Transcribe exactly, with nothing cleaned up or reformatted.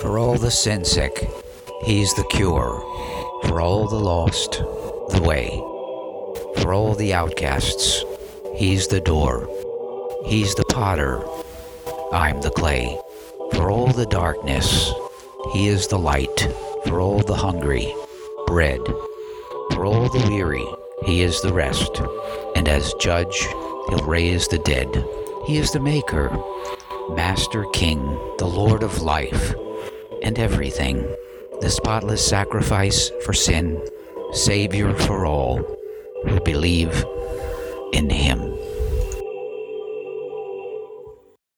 For all the sin sick, He's the cure. For all the lost, the way. For all the outcasts, He's the door. He's the potter, I'm the clay. For all the darkness, He is the light. For all the hungry, bread. For all the weary, He is the rest. And as judge, He'll raise the dead. He is the maker, master king, the Lord of life and everything. The spotless sacrifice for sin, Savior for all who believe in Him.